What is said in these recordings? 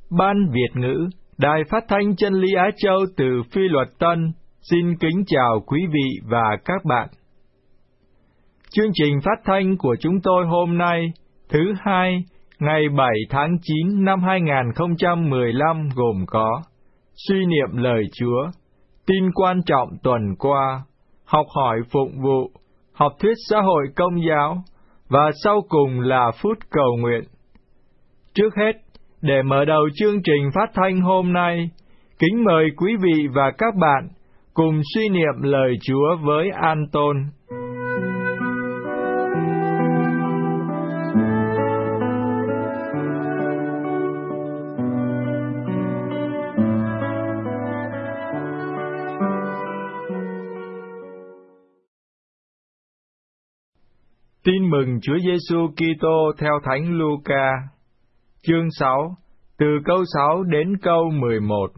Ban Việt ngữ, Đài Phát thanh Chân lý Á Châu từ Phi Luật Tân, xin kính chào quý vị và các bạn. Chương trình phát thanh của chúng tôi hôm nay, thứ Hai, ngày 7 tháng 9 năm 2015 gồm có suy niệm lời Chúa, tin quan trọng tuần qua, học hỏi phụng vụ, học thuyết xã hội công giáo, và sau cùng là phút cầu nguyện. Trước hết, để mở đầu chương trình phát thanh hôm nay, kính mời quý vị và các bạn cùng suy niệm lời Chúa với An Tôn. Tin mừng Chúa Giêsu Kitô theo Thánh Luca, chương 6, từ câu 6 đến câu 11.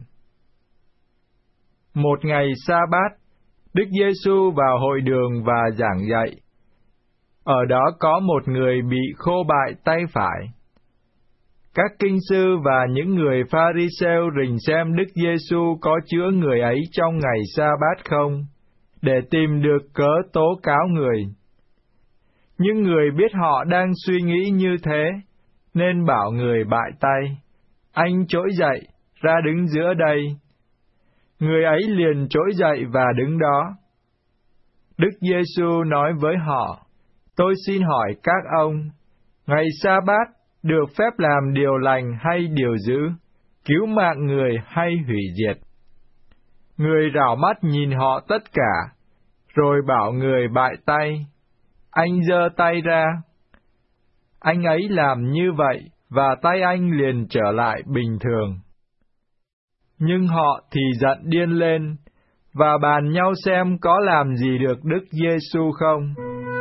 Một ngày Sa-bát, Đức Giêsu vào hội đường và giảng dạy. Ở đó có một người bị khô bại tay phải. Các kinh sư và những người Pha-ri-sêu rình xem Đức Giêsu có chữa người ấy trong ngày Sa-bát không, để tìm được cớ tố cáo người. Nhưng người biết họ đang suy nghĩ như thế, nên bảo người bại tay, anh trỗi dậy, ra đứng giữa đây. Người ấy liền trỗi dậy và đứng đó. Đức Giêsu nói với họ, tôi xin hỏi các ông, ngày Sa-bát được phép làm điều lành hay điều dữ, cứu mạng người hay hủy diệt? Người rảo mắt nhìn họ tất cả, rồi bảo người bại tay, anh giơ tay ra. Anh ấy làm như vậy, và tay anh liền trở lại bình thường. Nhưng họ thì giận điên lên, và bàn nhau xem có làm gì được Đức Giêsu không.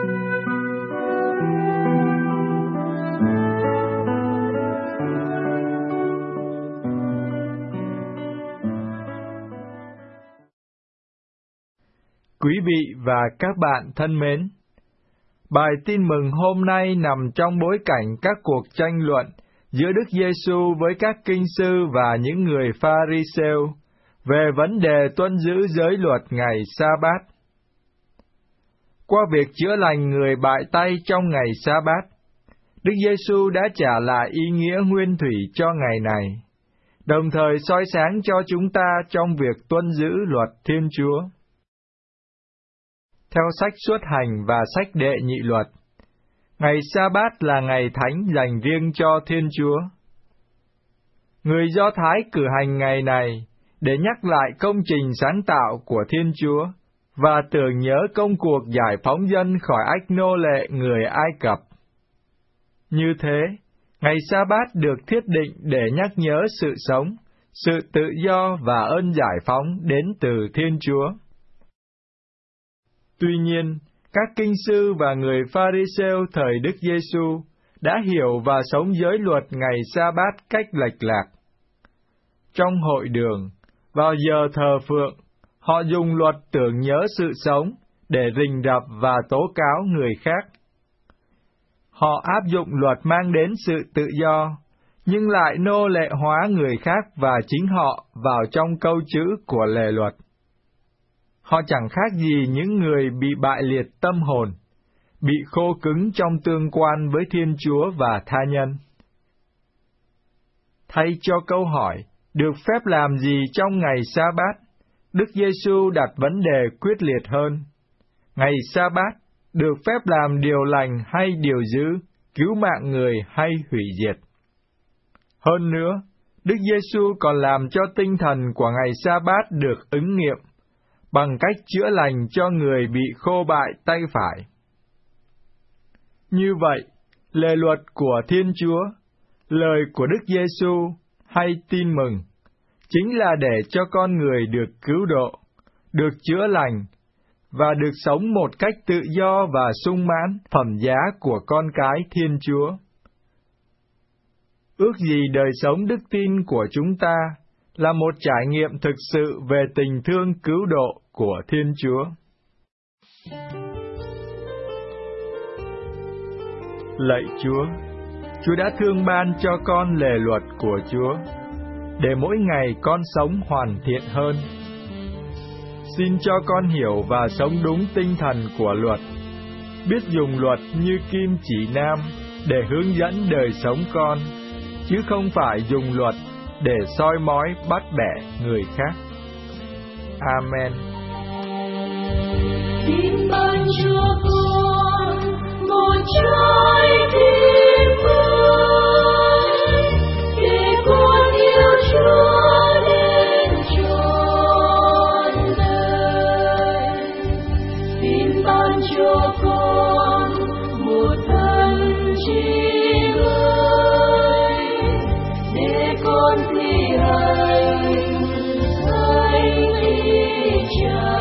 Quý vị và các bạn thân mến, bài tin mừng hôm nay nằm trong bối cảnh các cuộc tranh luận giữa Đức Giêsu với các kinh sư và những người Pha-ri-sêu về vấn đề tuân giữ giới luật ngày Sa-bát. Qua việc chữa lành người bại tay trong ngày Sa-bát, Đức Giêsu đã trả lại ý nghĩa nguyên thủy cho ngày này, đồng thời soi sáng cho chúng ta trong việc tuân giữ luật Thiên Chúa. Theo sách Xuất Hành và sách Đệ Nhị Luật, ngày Sa-bát là ngày thánh dành riêng cho Thiên Chúa. Người Do Thái cử hành ngày này để nhắc lại công trình sáng tạo của Thiên Chúa và tưởng nhớ công cuộc giải phóng dân khỏi ách nô lệ người Ai Cập. Như thế, ngày Sa-bát được thiết định để nhắc nhớ sự sống, sự tự do và ơn giải phóng đến từ Thiên Chúa. Tuy nhiên, các kinh sư và người Pha-ri-sêu thời Đức Giêsu đã hiểu và sống giới luật ngày Sa-bát cách lệch lạc. Trong hội đường, vào giờ thờ phượng, họ dùng luật tưởng nhớ sự sống để rình rập và tố cáo người khác. Họ áp dụng luật mang đến sự tự do, nhưng lại nô lệ hóa người khác và chính họ vào trong câu chữ của lề luật. Họ chẳng khác gì những người bị bại liệt tâm hồn, bị khô cứng trong tương quan với Thiên Chúa và tha nhân. Thay cho câu hỏi, được phép làm gì trong ngày Sa-bát, Đức Giêsu đặt vấn đề quyết liệt hơn. Ngày Sa-bát, được phép làm điều lành hay điều dữ, cứu mạng người hay hủy diệt? Hơn nữa, Đức Giêsu còn làm cho tinh thần của ngày Sa-bát được ứng nghiệm, bằng cách chữa lành cho người bị khô bại tay phải. Như vậy, lề luật của Thiên Chúa, lời của Đức Giêsu hay tin mừng, chính là để cho con người được cứu độ, được chữa lành, và được sống một cách tự do và sung mãn phẩm giá của con cái Thiên Chúa. Ước gì đời sống đức tin của chúng ta là một trải nghiệm thực sự về tình thương cứu độ của Thiên Chúa. Lạy Chúa, Chúa đã thương ban cho con lề luật của Chúa, để mỗi ngày con sống hoàn thiện hơn. Xin cho con hiểu và sống đúng tinh thần của luật, biết dùng luật như kim chỉ nam để hướng dẫn đời sống con, chứ không phải dùng luật để soi mói bắt bẻ người khác. Amen. Xin ban cho con một trái tim mới để con yêu Chúa đến trọn đời. Xin ban cho con một thân trí mới để con thi hành thánh ý Cha.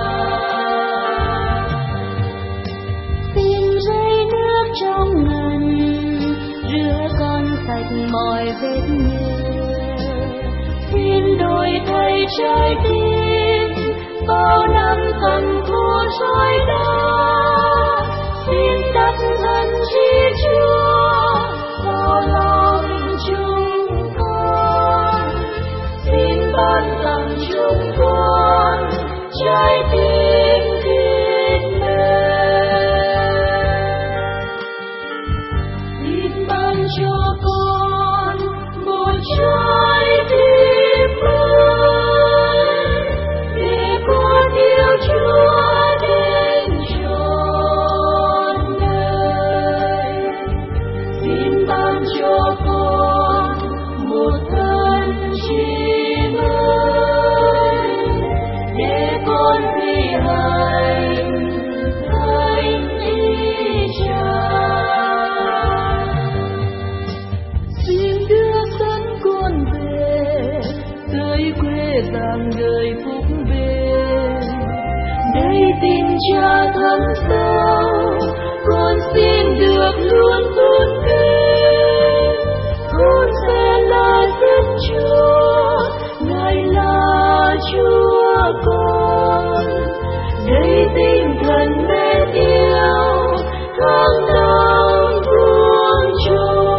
Trong ngần rửa con sạch mọi vết nhơ, xin đổi thay trái tim bao năm thầm thua soi đá, xin đặt thân chi Chúa vào lòng chúng con, xin ban tặng chúng con trái tim thiết mến. Cho con một trái tim mới để con yêu Chúa đến trọn đời. Xin ban cho con một thân trí mới để con thi hành thánh ý Cha. Dàng đời phúc về đây tình Cha thấm sâu, con xin được luôn tôn kính. Con sẽ là dân Chúa, Ngài là Chúa con. Đây tinh thần mến yêu tháng năm vuông trôi.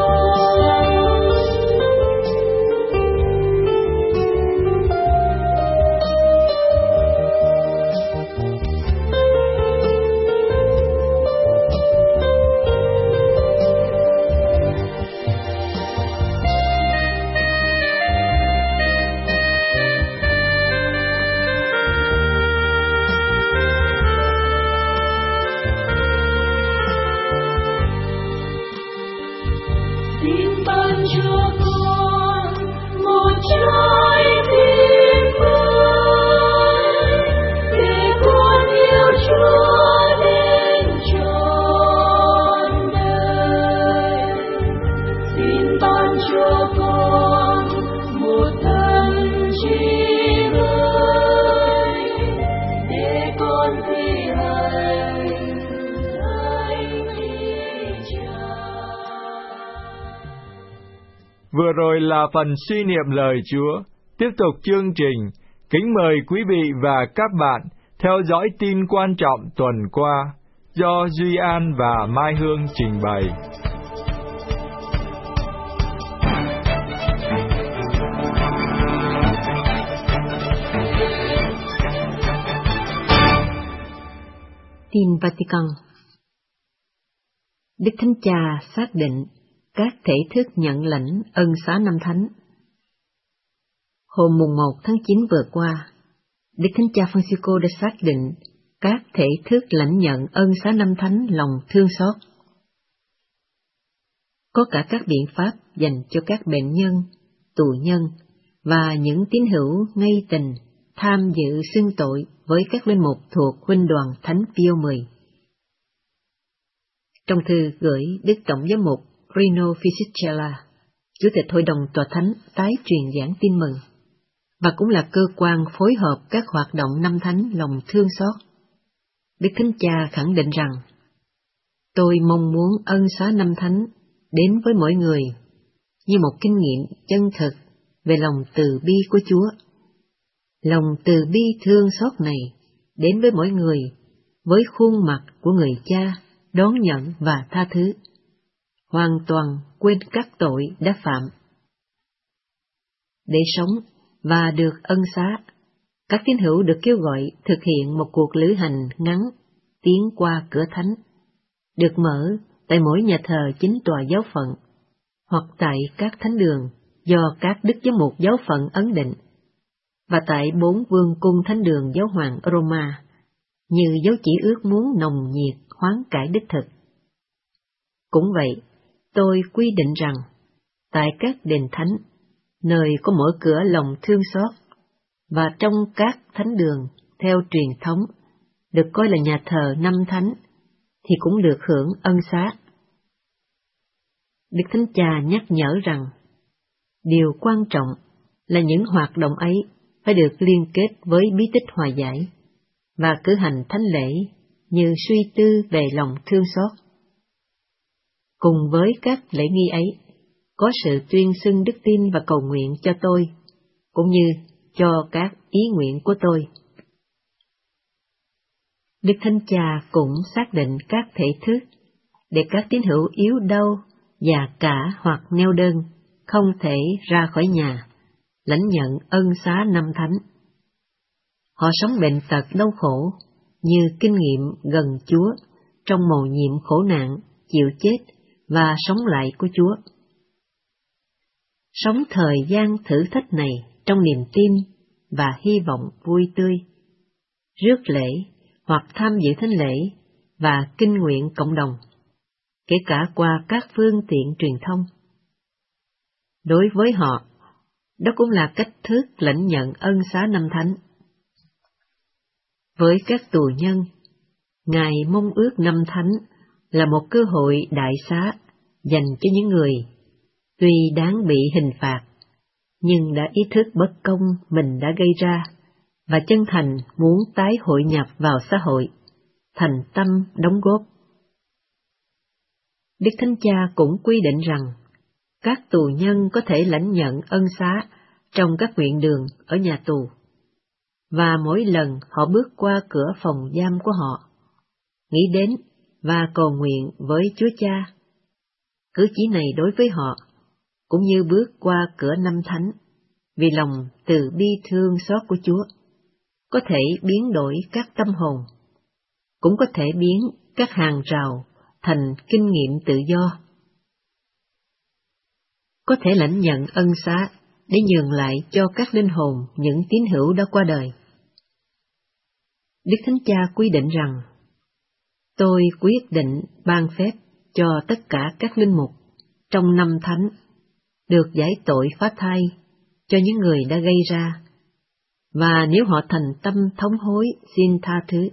Vừa rồi là phần suy niệm lời Chúa. Tiếp tục chương trình, kính mời quý vị và các bạn theo dõi tin quan trọng tuần qua do Duy An và Mai Hương trình bày. Tin Vatican. Đức Thánh Cha xác định các thể thức nhận lãnh ân xá năm thánh. Hôm mùng 1 tháng 9 vừa qua, Đức Thánh Cha Francisco đã xác định các thể thức lãnh nhận ân xá năm thánh lòng thương xót. Có cả các biện pháp dành cho các bệnh nhân, tù nhân và những tín hữu ngay tình tham dự xưng tội với các linh mục thuộc huynh đoàn Thánh Pio X. Trong thư gửi Đức Tổng giám mục Rino Fisichella, Chủ tịch Hội đồng Tòa Thánh tái truyền giảng tin mừng, và cũng là cơ quan phối hợp các hoạt động năm thánh lòng thương xót, Đức Thánh Cha khẳng định rằng: tôi mong muốn ân xá năm thánh đến với mỗi người như một kinh nghiệm chân thực về lòng từ bi của Chúa. Lòng từ bi thương xót này đến với mỗi người với khuôn mặt của người Cha đón nhận và tha thứ, hoàn toàn quên các tội đã phạm. để sống và được ân xá, các tín hữu được kêu gọi thực hiện một cuộc lữ hành ngắn tiến qua cửa thánh, được mở tại mỗi nhà thờ chính tòa giáo phận, hoặc tại các thánh đường do các đức giám mục giáo phận ấn định, và tại 4 vương cung thánh đường giáo hoàng Roma, như dấu chỉ ước muốn nồng nhiệt hoán cải đích thực. Cũng vậy, tôi quy định rằng, tại các đền thánh, nơi có mở cửa lòng thương xót, và trong các thánh đường theo truyền thống, được coi là nhà thờ năm thánh, thì cũng được hưởng ân xá. Đức Thánh Cha nhắc nhở rằng, điều quan trọng là những hoạt động ấy phải được liên kết với bí tích hòa giải và cử hành thánh lễ như suy tư về lòng thương xót. Cùng với các lễ nghi ấy, có sự tuyên xưng đức tin và cầu nguyện cho tôi, cũng như cho các ý nguyện của tôi. Đức Thánh Cha cũng xác định các thể thức để các tín hữu yếu đau, già cả hoặc neo đơn, không thể ra khỏi nhà, lãnh nhận ân xá năm thánh. Họ sống bệnh tật đau khổ, như kinh nghiệm gần Chúa, trong mầu nhiệm khổ nạn, chịu chết và sống lại của Chúa. Sống thời gian thử thách này trong niềm tin và hy vọng vui tươi, rước lễ hoặc tham dự thánh lễ và kinh nguyện cộng đồng, kể cả qua các phương tiện truyền thông. Đối với họ, đó cũng là cách thức lãnh nhận ân xá năm thánh. Với các tù nhân, Ngài mong ước năm thánh là một cơ hội đại xá dành cho những người tuy đáng bị hình phạt, nhưng đã ý thức bất công mình đã gây ra và chân thành muốn tái hội nhập vào xã hội, thành tâm đóng góp. Đức Thánh Cha cũng quy định rằng, các tù nhân có thể lãnh nhận ân xá trong các nguyện đường ở nhà tù, và mỗi lần họ bước qua cửa phòng giam của họ, nghĩ đến và cầu nguyện với Chúa Cha. Cử chỉ này đối với họ, cũng như bước qua cửa năm thánh, vì lòng từ bi thương xót của Chúa, có thể biến đổi các tâm hồn, cũng có thể biến các hàng rào thành kinh nghiệm tự do. Có thể lãnh nhận ân xá để nhường lại cho các linh hồn những tín hữu đã qua đời. Đức Thánh Cha quy định rằng, tôi quyết định ban phép cho tất cả các linh mục trong năm thánh được giải tội phá thai cho những người đã gây ra, và nếu họ thành tâm thống hối xin tha thứ.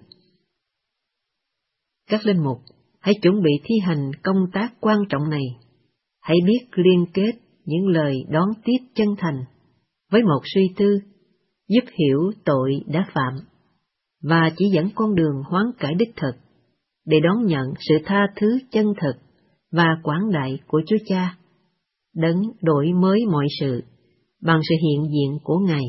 Các linh mục hãy chuẩn bị thi hành công tác quan trọng này, hãy biết liên kết những lời đón tiếp chân thành với một suy tư, giúp hiểu tội đã phạm, và chỉ dẫn con đường hoán cải đích thực, để đón nhận sự tha thứ chân thực và quảng đại của Chúa Cha, đấng đổi mới mọi sự bằng sự hiện diện của Ngài.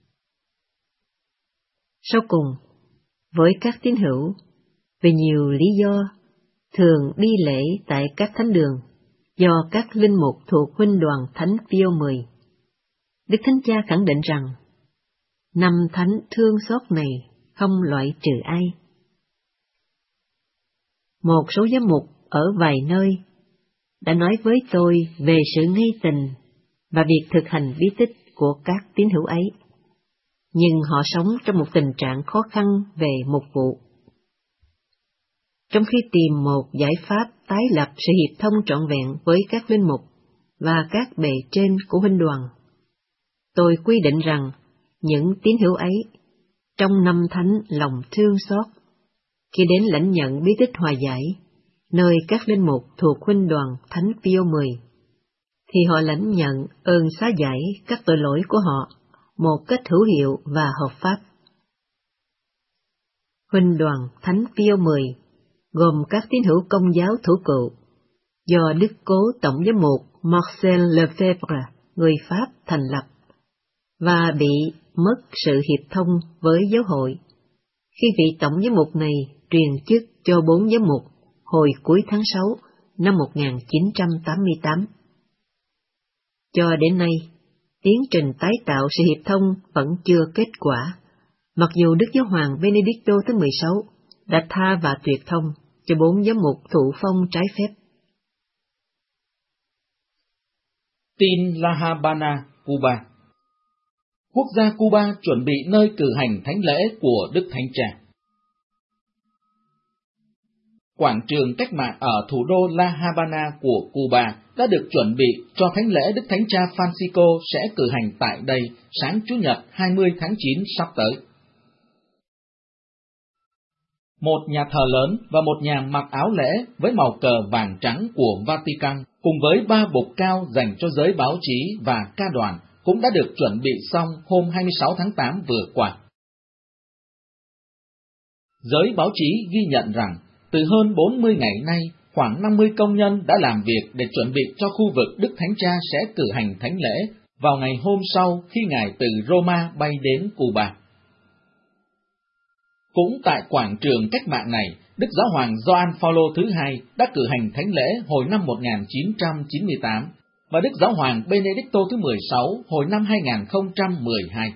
Sau cùng, với các tín hữu, vì nhiều lý do, thường đi lễ tại các thánh đường do các linh mục thuộc huynh đoàn Thánh Pio X, Đức Thánh Cha khẳng định rằng, năm thánh thương xót này không loại trừ ai. Một số giám mục ở vài nơi đã nói với tôi về sự nghi tình và việc thực hành bí tích của các tín hữu ấy, nhưng họ sống trong một tình trạng khó khăn về mục vụ. Trong khi tìm một giải pháp tái lập sự hiệp thông trọn vẹn với các linh mục và các bề trên của huynh đoàn, tôi quy định rằng những tín hữu ấy, trong năm thánh lòng thương xót, khi đến lãnh nhận bí tích hòa giải, nơi các linh mục thuộc huynh đoàn Thánh Pio X, thì họ lãnh nhận ơn xá giải các tội lỗi của họ một cách hữu hiệu và hợp pháp. Huynh đoàn Thánh Pio X gồm các tín hữu Công giáo thủ cựu, do Đức Cố Tổng giám mục Marcel Lefebvre, người Pháp thành lập, và bị mất sự hiệp thông với giáo hội, khi vị Tổng giám mục này truyền chức cho 4 giám mục hồi cuối tháng 6 năm 1988. Cho đến nay, tiến trình tái tạo sự hiệp thông vẫn chưa kết quả, mặc dù Đức Giáo hoàng Benedicto thứ 16 đã tha và tuyệt thông cho 4 giám mục thụ phong trái phép. Tin La Habana, Cuba. Quốc gia Cuba chuẩn bị nơi cử hành thánh lễ của Đức Thánh Cha. Quảng trường cách mạng ở thủ đô La Habana của Cuba đã được chuẩn bị cho thánh lễ Đức Thánh Cha Francisco sẽ cử hành tại đây sáng Chủ nhật 20 tháng 9 sắp tới. Một nhà thờ lớn và một nhà mặc áo lễ với màu cờ vàng trắng của Vatican cùng với 3 bục cao dành cho giới báo chí và ca đoàn cũng đã được chuẩn bị xong hôm 26 tháng 8 vừa qua. Giới báo chí ghi nhận rằng, từ hơn 40 ngày nay, khoảng 50 công nhân đã làm việc để chuẩn bị cho khu vực Đức Thánh Cha sẽ cử hành thánh lễ vào ngày hôm sau khi Ngài từ Roma bay đến Cuba. Cũng tại quảng trường cách mạng này, Đức Giáo hoàng Gioan Phaolô thứ hai đã cử hành thánh lễ hồi năm 1998 và Đức Giáo hoàng Benedicto thứ 16 hồi năm 2012.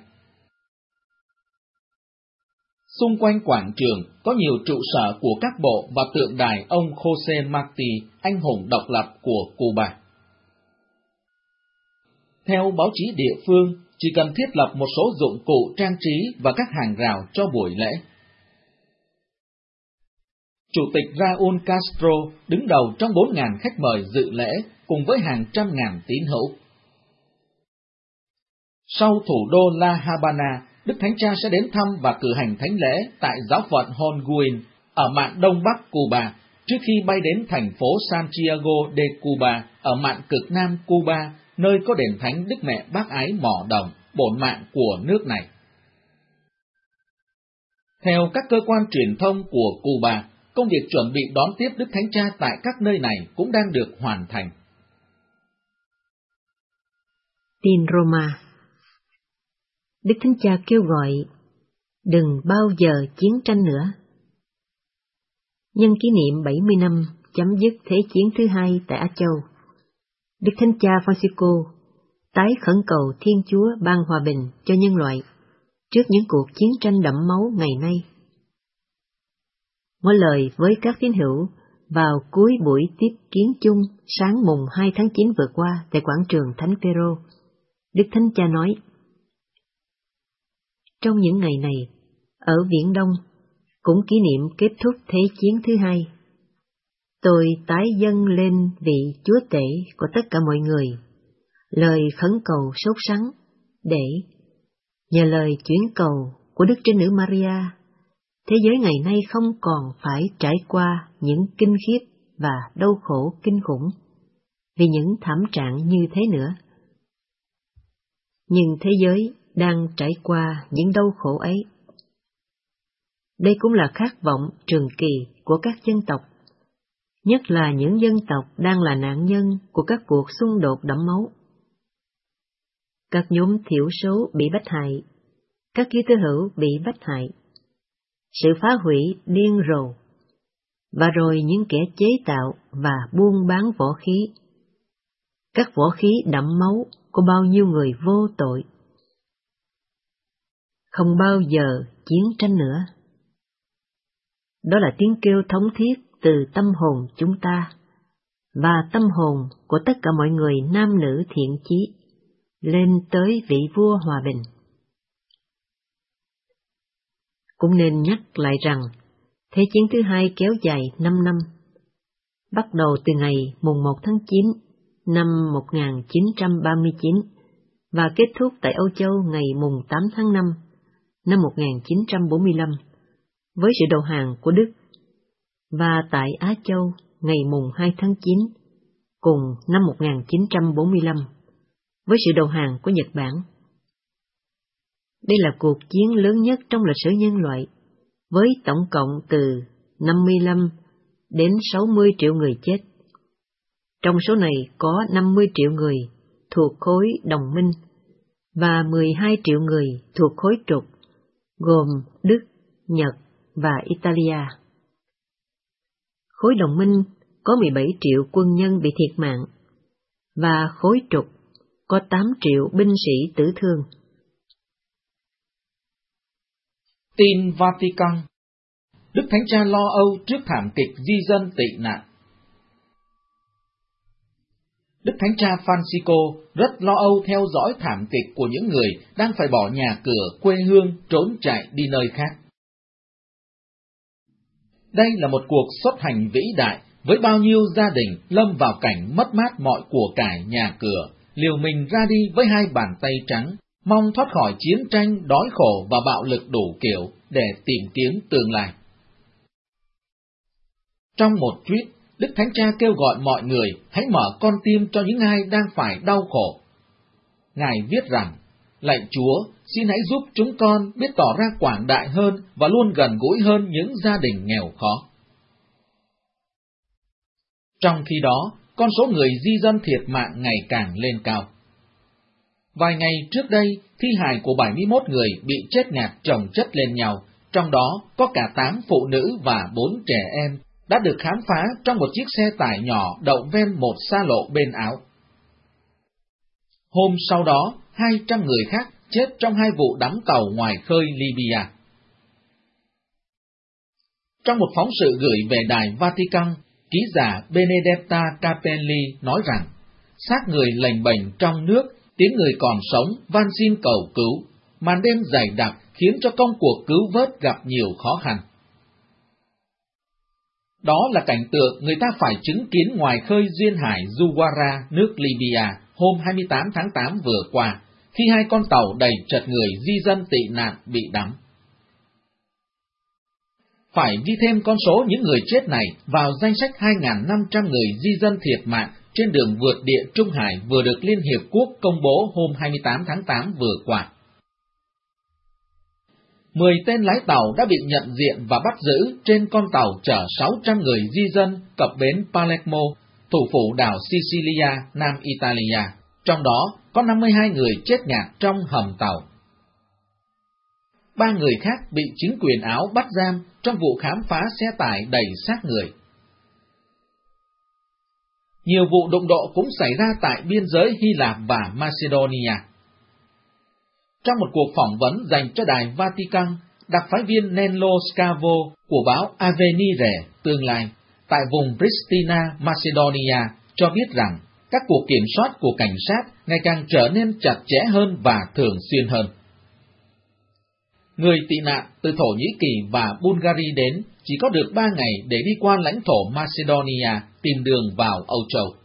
Xung quanh quảng trường có nhiều trụ sở của các bộ và tượng đài ông José Martí, anh hùng độc lập của Cuba. Theo báo chí địa phương, chỉ cần thiết lập một số dụng cụ trang trí và các hàng rào cho buổi lễ. Chủ tịch Raúl Castro đứng đầu trong 4.000 khách mời dự lễ cùng với hàng trăm ngàn tín hữu. Sau thủ đô La Habana, Đức Thánh Cha sẽ đến thăm và cử hành thánh lễ tại giáo phận Holguín ở mạn đông bắc Cuba, trước khi bay đến thành phố Santiago de Cuba ở mạn cực nam Cuba, nơi có đền thánh Đức Mẹ Bác Ái Mỏ Đồng, bổn mạng của nước này. Theo các cơ quan truyền thông của Cuba, công việc chuẩn bị đón tiếp Đức Thánh Cha tại các nơi này cũng đang được hoàn thành. Tin Roma. Đức Thánh Cha kêu gọi đừng bao giờ chiến tranh nữa. Nhân kỷ niệm 70 năm chấm dứt Thế chiến thứ hai tại Á Châu, Đức Thánh Cha Francisco tái khẩn cầu Thiên Chúa ban hòa bình cho nhân loại trước những cuộc chiến tranh đẫm máu ngày nay. Ngỏ lời với các tín hữu vào cuối buổi tiếp kiến chung sáng mùng 2 tháng 9 vừa qua tại quảng trường Thánh Phaolô, Đức Thánh Cha nói: trong những ngày này, ở Viễn Đông, cũng kỷ niệm kết thúc Thế chiến thứ hai, tôi tái dâng lên vị Chúa Tể của tất cả mọi người, lời khẩn cầu sốt sắng, để, nhờ lời chuyển cầu của Đức Trinh Nữ Maria, thế giới ngày nay không còn phải trải qua những kinh khiếp và đau khổ kinh khủng vì những thảm trạng như thế nữa. Nhưng thế giới đang trải qua những đau khổ ấy. Đây cũng là khát vọng trường kỳ của các dân tộc, nhất là những dân tộc đang là nạn nhân của các cuộc xung đột đẫm máu. Các nhóm thiểu số bị bách hại, các Kitô hữu bị bách hại, sự phá hủy điên rồ, và rồi những kẻ chế tạo và buôn bán võ khí. Các võ khí đẫm máu của bao nhiêu người vô tội. Không bao giờ chiến tranh nữa. Đó là tiếng kêu thống thiết từ tâm hồn chúng ta, và tâm hồn của tất cả mọi người nam nữ thiện chí, lên tới vị vua hòa bình. Cũng nên nhắc lại rằng, Thế chiến thứ hai kéo dài 5 năm, bắt đầu từ ngày mùng 1 tháng 9 năm 1939 và kết thúc tại Âu Châu ngày mùng 8 tháng 5 năm 1945 với sự đầu hàng của Đức, và tại Á Châu ngày mùng 2 tháng 9 cùng năm 1945 với sự đầu hàng của Nhật Bản. Đây là cuộc chiến lớn nhất trong lịch sử nhân loại, với tổng cộng từ 55 đến 60 triệu người chết. Trong số này có 50 triệu người thuộc khối đồng minh và 12 triệu người thuộc khối trục, gồm Đức, Nhật và Italia. Khối đồng minh có 17 triệu quân nhân bị thiệt mạng, và khối trục có 8 triệu binh sĩ tử thương. Tin Vatican. Đức Thánh Cha lo âu trước thảm kịch di dân tị nạn. Đức Thánh Cha Francisco rất lo âu theo dõi thảm kịch của những người đang phải bỏ nhà cửa, quê hương, trốn chạy đi nơi khác. Đây là một cuộc xuất hành vĩ đại với bao nhiêu gia đình lâm vào cảnh mất mát mọi của cải nhà cửa, liều mình ra đi với hai bàn tay trắng, mong thoát khỏi chiến tranh, đói khổ và bạo lực đủ kiểu để tìm kiếm tương lai. Trong một tweet, Đức Thánh Cha kêu gọi mọi người hãy mở con tim cho những ai đang phải đau khổ. Ngài viết rằng, lạy Chúa, xin hãy giúp chúng con biết tỏ ra quảng đại hơn và luôn gần gũi hơn những gia đình nghèo khó. Trong khi đó, con số người di dân thiệt mạng ngày càng lên cao. Vài ngày trước đây, thi hài của 71 người bị chết ngạt chồng chất lên nhau, trong đó có cả 8 phụ nữ và 4 trẻ em, đã được khám phá trong một chiếc xe tải nhỏ đậu ven một xa lộ bên Áo. Hôm sau đó, 200 người khác chết trong 2 vụ đắm tàu ngoài khơi Libya. Trong một phóng sự gửi về đài Vatican, ký giả Benedetta Capelli nói rằng, xác người lềnh bềnh trong nước, tiếng người còn sống van xin cầu cứu, màn đêm dày đặc khiến cho công cuộc cứu vớt gặp nhiều khó khăn. Đó là cảnh tượng người ta phải chứng kiến ngoài khơi duyên hải Zuwara, nước Libya, hôm 28 tháng 8 vừa qua, khi 2 con tàu đầy chật người di dân tị nạn bị đắm. Phải ghi thêm con số những người chết này vào danh sách 2.500 người di dân thiệt mạng trên đường vượt địa Trung Hải vừa được Liên Hiệp Quốc công bố hôm 28 tháng 8 vừa qua. 10 tên lái tàu đã bị nhận diện và bắt giữ trên con tàu chở 600 người di dân cập bến Palermo, thủ phủ đảo Sicilia, Nam Italia, trong đó có 52 người chết ngạt trong hầm tàu. 3 người khác bị chính quyền Áo bắt giam trong vụ khám phá xe tải đầy xác người. Nhiều vụ đụng độ cũng xảy ra tại biên giới Hy Lạp và Macedonia. Trong một cuộc phỏng vấn dành cho đài Vatican, đặc phái viên Nello Scavo của báo Avvenire tương lai tại vùng Pristina, Macedonia cho biết rằng các cuộc kiểm soát của cảnh sát ngày càng trở nên chặt chẽ hơn và thường xuyên hơn. Người tị nạn từ Thổ Nhĩ Kỳ và Bulgaria đến chỉ có được 3 ngày để đi qua lãnh thổ Macedonia tìm đường vào Âu Châu.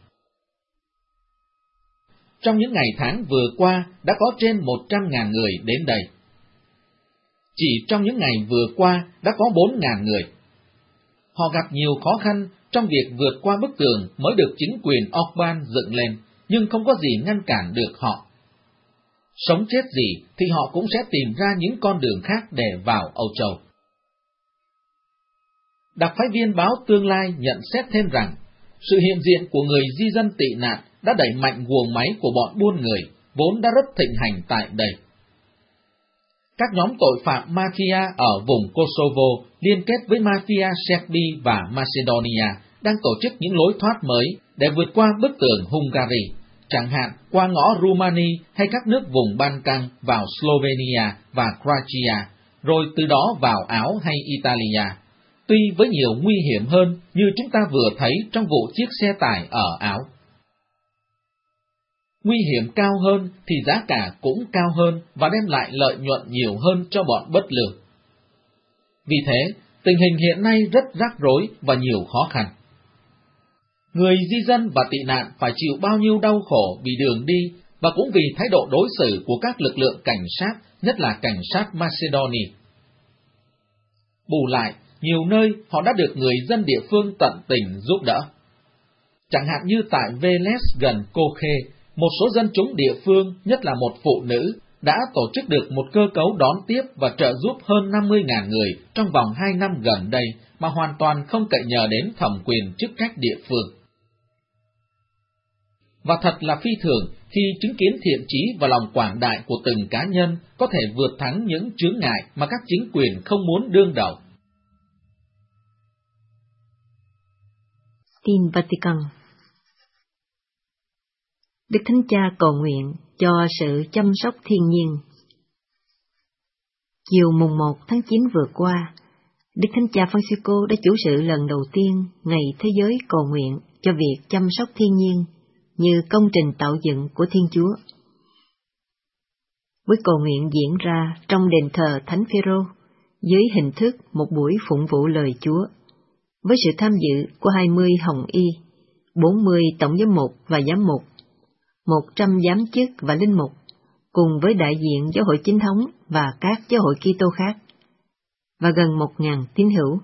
Trong những ngày tháng vừa qua đã có trên 100.000 người đến đây. Chỉ trong những ngày vừa qua đã có 4.000 người. Họ gặp nhiều khó khăn trong việc vượt qua bức tường mới được chính quyền Orbán dựng lên, nhưng không có gì ngăn cản được họ. Sống chết gì thì họ cũng sẽ tìm ra những con đường khác để vào Âu Châu. Đặc phái viên báo Tương lai nhận xét thêm rằng, sự hiện diện của người di dân tị nạn đã đẩy mạnh guồng máy của bọn buôn người, vốn đã rất thịnh hành tại đây. Các nhóm tội phạm mafia ở vùng Kosovo liên kết với mafia Serbia và Macedonia đang tổ chức những lối thoát mới để vượt qua bức tường Hungary, chẳng hạn qua ngõ Rumani hay các nước vùng Balkan vào Slovenia và Croatia, rồi từ đó vào Áo hay Italia, tuy với nhiều nguy hiểm hơn như chúng ta vừa thấy trong vụ chiếc xe tải ở Áo. Nguy hiểm cao hơn thì giá cả cũng cao hơn và đem lại lợi nhuận nhiều hơn cho bọn bất lương. Vì thế, tình hình hiện nay rất rắc rối và nhiều khó khăn. Người di dân và tị nạn phải chịu bao nhiêu đau khổ vì đường đi và cũng vì thái độ đối xử của các lực lượng cảnh sát, nhất là cảnh sát Macedonia. Bù lại, nhiều nơi họ đã được người dân địa phương tận tình giúp đỡ. Chẳng hạn như tại Veles gần Koche, một số dân chúng địa phương, nhất là một phụ nữ, đã tổ chức được một cơ cấu đón tiếp và trợ giúp hơn 50.000 người trong vòng 2 năm gần đây mà hoàn toàn không cậy nhờ đến thẩm quyền chức trách địa phương. Và thật là phi thường khi chứng kiến thiện chí và lòng quảng đại của từng cá nhân có thể vượt thắng những chướng ngại mà các chính quyền không muốn đương đầu. Tin Vatican. Đức Thánh Cha cầu nguyện cho sự chăm sóc thiên nhiên. Chiều mùng 1 tháng 9 vừa qua, Đức Thánh Cha Francisco đã chủ sự lần đầu tiên Ngày Thế giới cầu nguyện cho việc chăm sóc thiên nhiên như công trình tạo dựng của Thiên Chúa. Buổi cầu nguyện diễn ra trong đền thờ Thánh Phêrô dưới hình thức một buổi phụng vụ lời Chúa, với sự tham dự của 20 hồng y, 40 tổng giám mục và giám mục, 100 giám chức và linh mục, cùng với đại diện giáo hội chính thống và các giáo hội Kitô khác, và gần 1.000 tín hữu.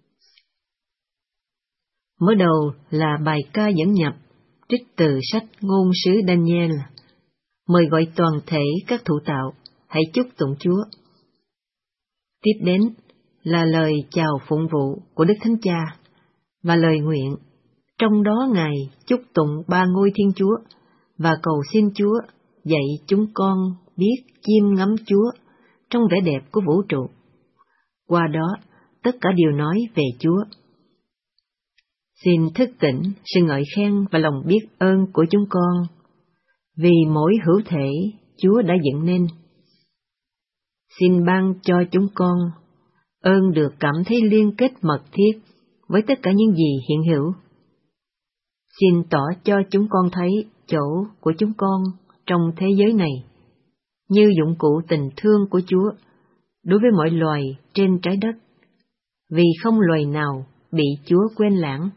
Mở đầu là bài ca dẫn nhập trích từ sách Ngôn sứ Daniel, mời gọi toàn thể các thụ tạo hãy chúc tụng Chúa. Tiếp đến là lời chào phụng vụ của Đức Thánh Cha và lời nguyện, trong đó Ngài chúc tụng ba ngôi Thiên Chúa và cầu xin Chúa dạy chúng con biết chiêm ngắm Chúa trong vẻ đẹp của vũ trụ. Qua đó, tất cả đều nói về Chúa. Xin thức tỉnh sự ngợi khen và lòng biết ơn của chúng con, vì mỗi hữu thể Chúa đã dựng nên. Xin ban cho chúng con ơn được cảm thấy liên kết mật thiết với tất cả những gì hiện hữu. Xin tỏ cho chúng con thấy chỗ của chúng con trong thế giới này, như dụng cụ tình thương của Chúa đối với mọi loài trên trái đất, vì không loài nào bị Chúa quên lãng.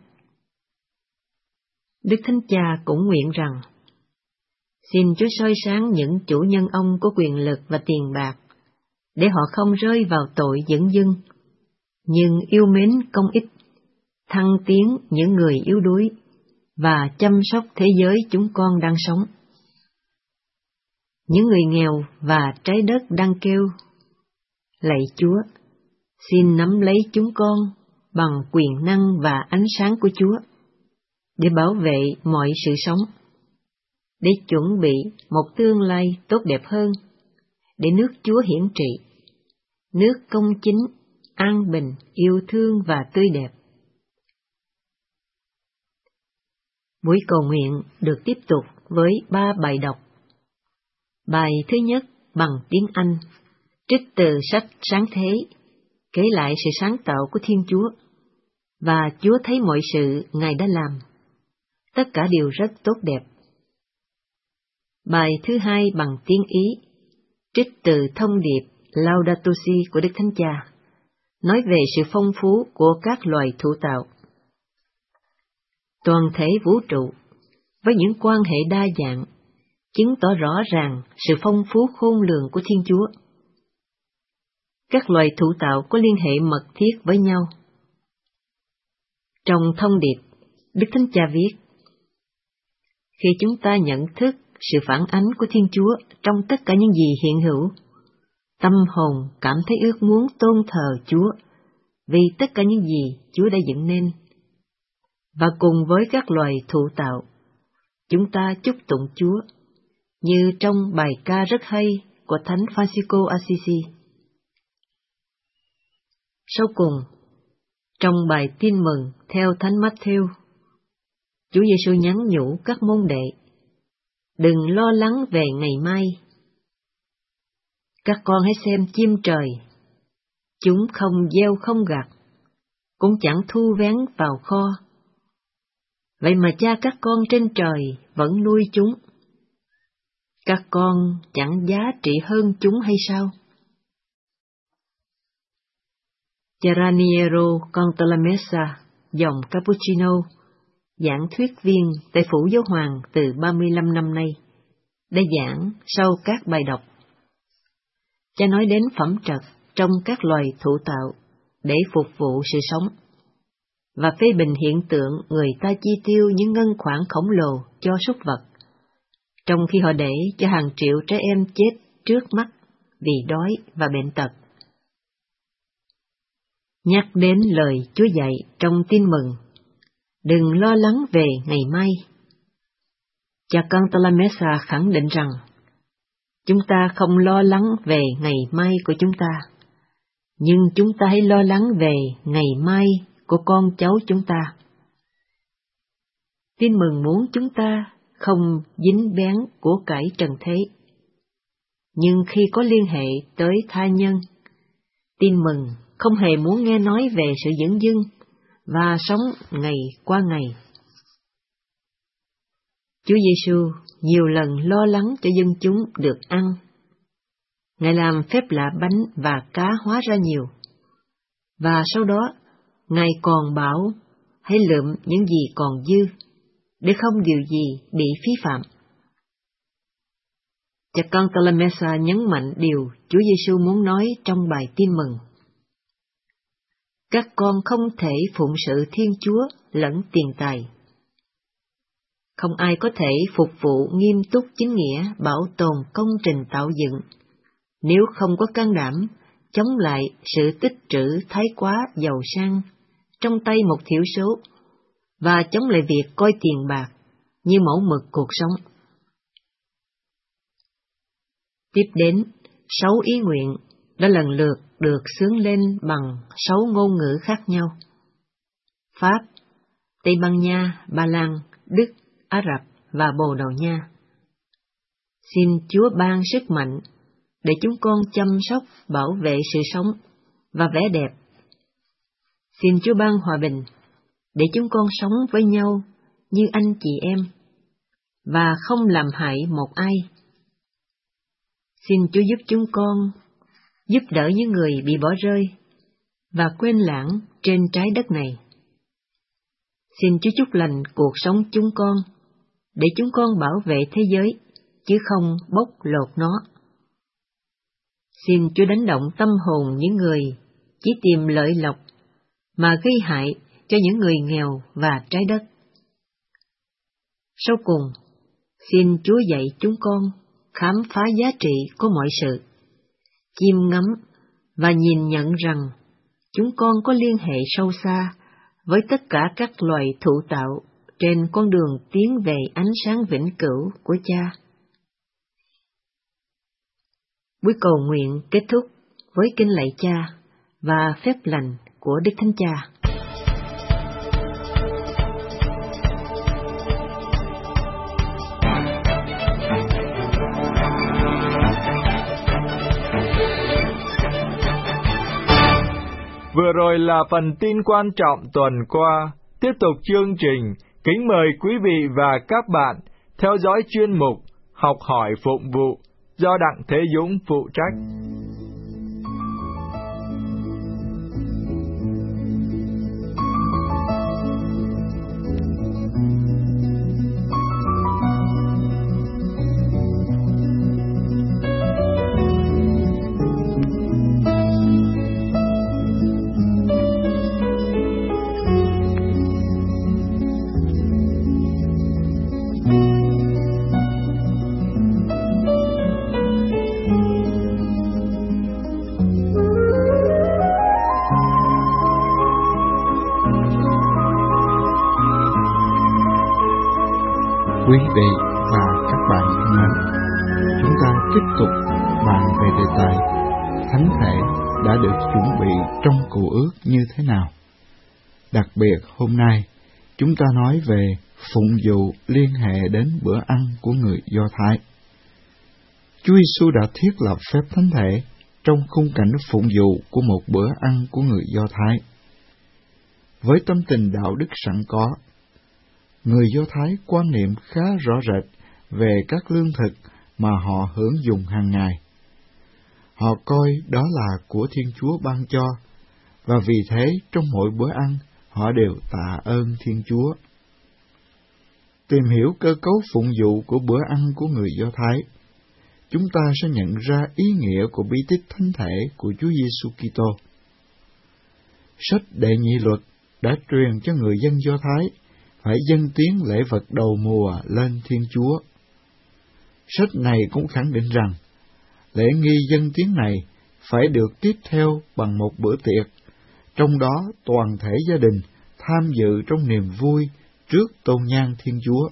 Đức Thánh Cha cũng nguyện rằng, xin Chúa soi sáng những chủ nhân ông có quyền lực và tiền bạc, để họ không rơi vào tội dửng dưng, nhưng yêu mến công ích, thăng tiến những người yếu đuối, và chăm sóc thế giới chúng con đang sống. Những người nghèo và trái đất đang kêu, lạy Chúa, xin nắm lấy chúng con bằng quyền năng và ánh sáng của Chúa, để bảo vệ mọi sự sống, để chuẩn bị một tương lai tốt đẹp hơn, để nước Chúa hiển trị, nước công chính, an bình, yêu thương và tươi đẹp. Buổi cầu nguyện được tiếp tục với 3 bài đọc. Bài thứ nhất bằng tiếng Anh, trích từ sách Sáng Thế, kể lại sự sáng tạo của Thiên Chúa, và Chúa thấy mọi sự Ngài đã làm. Tất cả đều rất tốt đẹp. Bài thứ hai bằng tiếng Ý, trích từ thông điệp Laudato Si của Đức Thánh Cha, nói về sự phong phú của các loài thụ tạo. Toàn thể vũ trụ, với những quan hệ đa dạng, chứng tỏ rõ ràng sự phong phú khôn lường của Thiên Chúa. Các loài thụ tạo có liên hệ mật thiết với nhau. Trong thông điệp, Đức Thánh Cha viết, khi chúng ta nhận thức sự phản ánh của Thiên Chúa trong tất cả những gì hiện hữu, tâm hồn cảm thấy ước muốn tôn thờ Chúa vì tất cả những gì Chúa đã dựng nên. Và cùng với các loài thụ tạo, chúng ta chúc tụng Chúa, như trong bài ca rất hay của Thánh Francisco Assisi. Sau cùng, trong bài tin mừng theo Thánh Matthew, Chúa Giêsu nhắn nhủ các môn đệ, đừng lo lắng về ngày mai. Các con hãy xem chim trời, chúng không gieo không gặt, cũng chẳng thu vén vào kho. Vậy mà Cha các con trên trời vẫn nuôi chúng. Các con chẳng giá trị hơn chúng hay sao? Geraniero Cantalamessa, dòng Cappuccino, giảng thuyết viên tại Phủ Giáo Hoàng từ 35 năm nay, đã giảng sau các bài đọc. Cha nói đến phẩm trật trong các loài thụ tạo để phục vụ sự sống, và phê bình hiện tượng người ta chi tiêu những ngân khoản khổng lồ cho súc vật, trong khi họ để cho hàng triệu trẻ em chết trước mắt vì đói và bệnh tật. Nhắc đến lời Chúa dạy trong tin mừng, đừng lo lắng về ngày mai. Cha Cantalamessa khẳng định rằng, chúng ta không lo lắng về ngày mai của chúng ta, nhưng chúng ta hãy lo lắng về ngày mai của con cháu chúng ta. Tin mừng muốn chúng ta không dính bén của cải trần thế. Nhưng khi có liên hệ tới tha nhân, Tin Mừng không hề muốn nghe nói về sự dửng dưng và sống ngày qua ngày. Chúa Giêsu nhiều lần lo lắng cho dân chúng được ăn. Ngài làm phép lạ bánh và cá hóa ra nhiều. Và sau đó, Ngài còn bảo hãy lượm những gì còn dư, để không điều gì bị phí phạm. Cha con Talamesa nhấn mạnh điều Chúa Giêsu muốn nói trong bài Tin Mừng. Các con không thể phụng sự Thiên Chúa lẫn tiền tài. Không ai có thể phục vụ nghiêm túc chính nghĩa bảo tồn công trình tạo dựng nếu không có can đảm chống lại sự tích trữ thái quá giàu sang trong tay một thiểu số và chống lại việc coi tiền bạc như mẫu mực cuộc sống. Tiếp đến, 6 ý nguyện đã lần lượt được xướng lên bằng 6 ngôn ngữ khác nhau: Pháp, Tây Ban Nha, Ba Lan, Đức, Ả Rập và Bồ Đào Nha. Xin Chúa ban sức mạnh để chúng con chăm sóc, bảo vệ sự sống và vẻ đẹp. Xin Chúa ban hòa bình để chúng con sống với nhau như anh chị em và không làm hại một ai. Xin Chúa giúp chúng con giúp đỡ những người bị bỏ rơi và quên lãng trên trái đất này. Xin Chúa chúc lành cuộc sống chúng con để chúng con bảo vệ thế giới chứ không bóc lột nó. Xin Chúa đánh động tâm hồn những người chỉ tìm lợi lộc mà gây hại cho những người nghèo và trái đất. Sau cùng, xin Chúa dạy chúng con khám phá giá trị của mọi sự, chiêm ngắm và nhìn nhận rằng chúng con có liên hệ sâu xa với tất cả các loài thụ tạo trên con đường tiến về ánh sáng vĩnh cửu của Cha. Buổi cầu nguyện kết thúc với kinh lạy Cha và phép lành của Đức Thánh Cha. Vừa rồi là phần tin quan trọng tuần qua. Tiếp tục chương trình, kính mời quý vị và các bạn theo dõi chuyên mục Học hỏi phụng vụ do Đặng Thế Dũng phụ trách. Quý vị và các bạn thân mến, chúng ta tiếp tục bàn về đề tài thánh thể đã được chuẩn bị trong Cựu Ước như thế nào. Đặc biệt hôm nay, chúng ta nói về phụng vụ liên hệ đến bữa ăn của người Do Thái. Chúa Giêsu đã thiết lập phép thánh thể trong khung cảnh phụng vụ của một bữa ăn của người Do Thái. Với tâm tình đạo đức sẵn có, người Do Thái quan niệm khá rõ rệt về các lương thực mà họ hưởng dùng hàng ngày. Họ coi đó là của Thiên Chúa ban cho, và vì thế trong mỗi bữa ăn, họ đều tạ ơn Thiên Chúa. Tìm hiểu cơ cấu phụng vụ của bữa ăn của người Do Thái, chúng ta sẽ nhận ra ý nghĩa của bí tích thánh thể của Chúa Giêsu Kitô. Sách Đệ Nhị Luật đã truyền cho người dân Do Thái phải dâng tiếng lễ vật đầu mùa lên Thiên Chúa. Sách này cũng khẳng định rằng, lễ nghi dâng tiếng này phải được tiếp theo bằng một bữa tiệc, trong đó toàn thể gia đình tham dự trong niềm vui trước tôn nhang Thiên Chúa.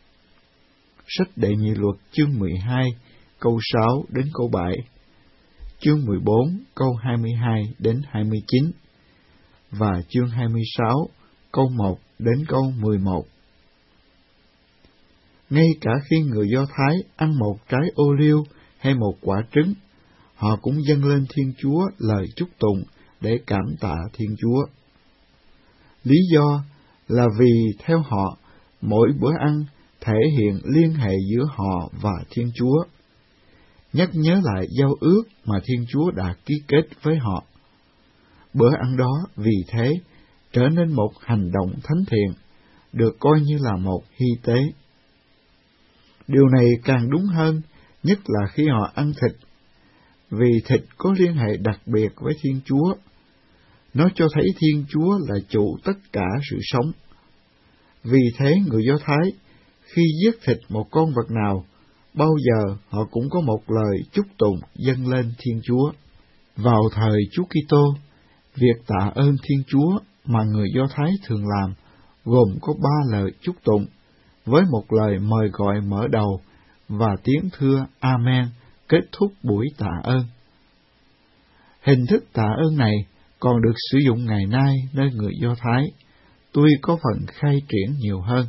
Sách Đệ Nhị Luật chương 12, câu 6 đến câu 7, chương 14, câu 22 đến 29, và chương 26, câu 1 đến câu 11. ngay cả khi người Do Thái ăn một trái ô liu hay một quả trứng, họ cũng dâng lên Thiên Chúa lời chúc tụng để cảm tạ Thiên Chúa. Lý do là vì theo họ, mỗi bữa ăn thể hiện liên hệ giữa họ và Thiên Chúa, nhắc nhớ lại giao ước mà Thiên Chúa đã ký kết với họ. Bữa ăn đó vì thế trở nên một hành động thánh thiện, được coi như là một hy tế. Điều này càng đúng hơn, nhất là khi họ ăn thịt, vì thịt có liên hệ đặc biệt với Thiên Chúa. Nó cho thấy Thiên Chúa là chủ tất cả sự sống. Vì thế người Do Thái, khi giết thịt một con vật nào, bao giờ họ cũng có một lời chúc tụng dâng lên Thiên Chúa. Vào thời Chúa Kitô, việc tạ ơn Thiên Chúa mà người Do Thái thường làm gồm có 3 lời chúc tụng, với một lời mời gọi mở đầu và tiếng thưa Amen kết thúc buổi tạ ơn. Hình thức tạ ơn này còn được sử dụng ngày nay nơi người Do Thái, tuy có phần khai triển nhiều hơn.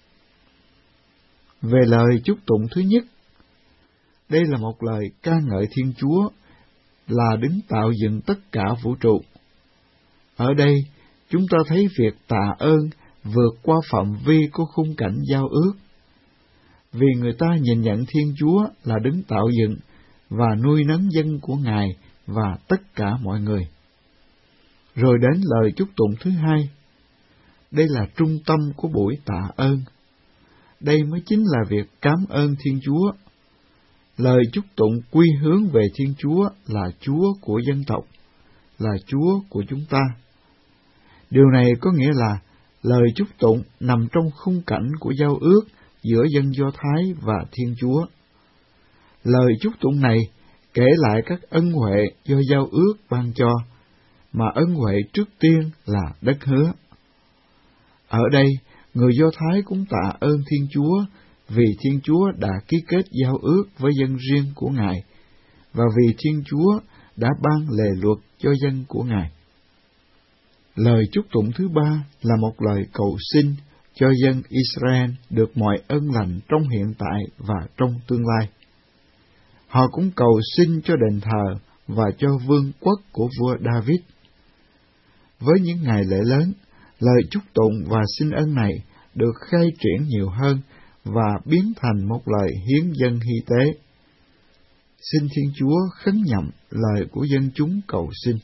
Về lời chúc tụng thứ nhất, đây là một lời ca ngợi Thiên Chúa là đứng tạo dựng tất cả vũ trụ. Ở đây, chúng ta thấy việc tạ ơn vượt qua phạm vi của khung cảnh giao ước, vì người ta nhìn nhận Thiên Chúa là đứng tạo dựng và nuôi nấng dân của Ngài và tất cả mọi người. Rồi đến lời chúc tụng thứ hai, đây là trung tâm của buổi tạ ơn. Đây mới chính là việc cảm ơn Thiên Chúa. Lời chúc tụng quy hướng về Thiên Chúa là Chúa của dân tộc, là Chúa của chúng ta. Điều này có nghĩa là lời chúc tụng nằm trong khung cảnh của giao ước giữa dân Do Thái và Thiên Chúa. Lời chúc tụng này kể lại các ân huệ do giao ước ban cho, mà ân huệ trước tiên là đất hứa. Ở đây, người Do Thái cũng tạ ơn Thiên Chúa vì Thiên Chúa đã ký kết giao ước với dân riêng của Ngài, và vì Thiên Chúa đã ban lề luật cho dân của Ngài. Lời chúc tụng thứ ba là một lời cầu xin cho dân Israel được mọi ân lành trong hiện tại và trong tương lai. Họ cũng cầu xin cho đền thờ và cho vương quốc của vua David. Với những ngày lễ lớn, lời chúc tụng và xin ân này được khai triển nhiều hơn và biến thành một lời hiến dâng hy tế. Xin Thiên Chúa khấn nhậm lời của dân chúng cầu xin.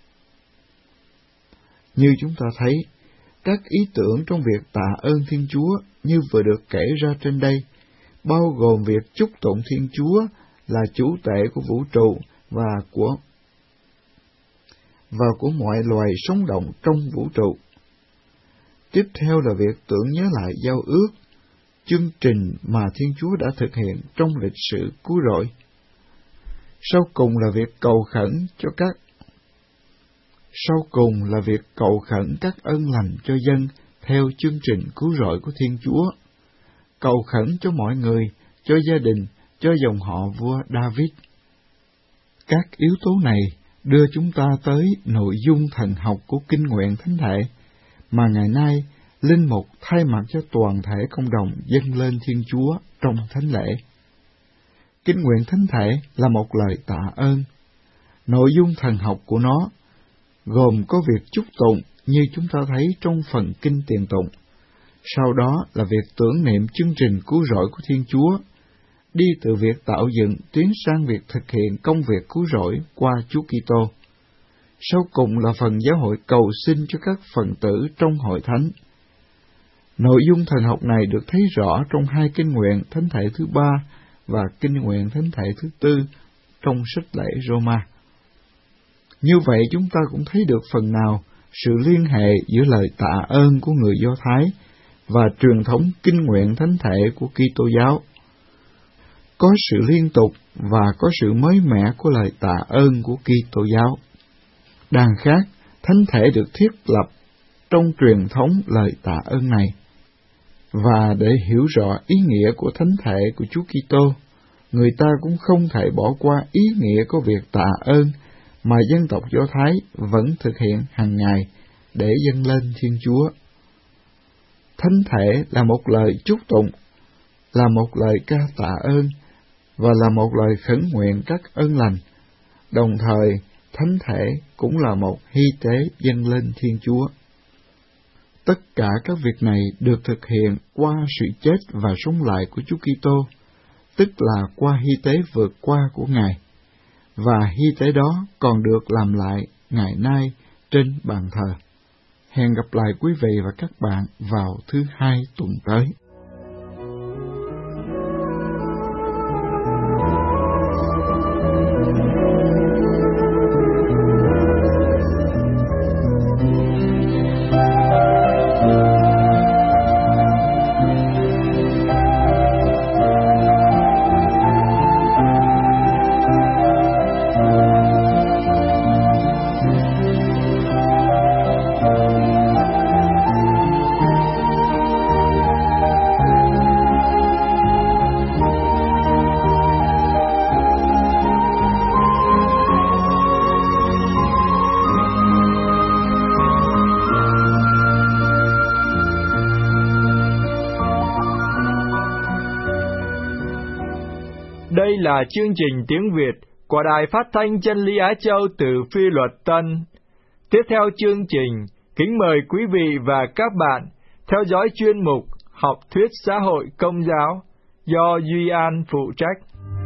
Như chúng ta thấy, các ý tưởng trong việc tạ ơn Thiên Chúa như vừa được kể ra trên đây, bao gồm việc chúc tụng Thiên Chúa là chủ tể của vũ trụ và của mọi loài sống động trong vũ trụ. Tiếp theo là việc tưởng nhớ lại giao ước, chương trình mà Thiên Chúa đã thực hiện trong lịch sử cứu rỗi. Sau cùng là việc cầu khẩn các ân lành cho dân theo chương trình cứu rỗi của Thiên Chúa, cầu khẩn cho mọi người, cho gia đình, cho dòng họ vua David. Các yếu tố này đưa chúng ta tới nội dung thần học của kinh nguyện thánh thể, mà ngày nay linh mục thay mặt cho toàn thể cộng đồng dâng lên Thiên Chúa trong thánh lễ. Kinh nguyện thánh thể là một lời tạ ơn. Nội dung thần học của nó gồm có việc chúc tụng như chúng ta thấy trong phần kinh tiền tụng. Sau đó là việc tưởng niệm chương trình cứu rỗi của Thiên Chúa, đi từ việc tạo dựng tiến sang việc thực hiện công việc cứu rỗi qua Chúa Kitô. Sau cùng là phần giáo hội cầu xin cho các phần tử trong hội thánh. Nội dung thần học này được thấy rõ trong hai kinh nguyện thánh thể thứ 3 và kinh nguyện thánh thể thứ 4 trong sách lễ Roma. Như vậy chúng ta cũng thấy được phần nào sự liên hệ giữa lời tạ ơn của người Do Thái và truyền thống kinh nguyện thánh thể của Kitô giáo. Có sự liên tục và có sự mới mẻ của lời tạ ơn của Kitô giáo. Đằng khác, thánh thể được thiết lập trong truyền thống lời tạ ơn này. Và để hiểu rõ ý nghĩa của thánh thể của Chúa Kitô, người ta cũng không thể bỏ qua ý nghĩa của việc tạ ơn mà dân tộc Do Thái vẫn thực hiện hàng ngày để dâng lên Thiên Chúa. Thánh thể là một lời chúc tụng, là một lời ca tạ ơn và là một lời khấn nguyện các ơn lành. Đồng thời, thánh thể cũng là một hy tế dâng lên Thiên Chúa. Tất cả các việc này được thực hiện qua sự chết và sống lại của Chúa Kitô, tức là qua hy tế vượt qua của Ngài, và hy tế đó còn được làm lại ngày nay trên bàn thờ. Hẹn gặp lại quý vị và các bạn vào thứ Hai tuần tới. Đây là chương trình tiếng Việt của Đài Phát thanh Chân lý Á Châu từ Phi Luật Tân. Tiếp theo chương trình, kính mời quý vị và các bạn theo dõi chuyên mục Học thuyết xã hội Công giáo do Duy An phụ trách.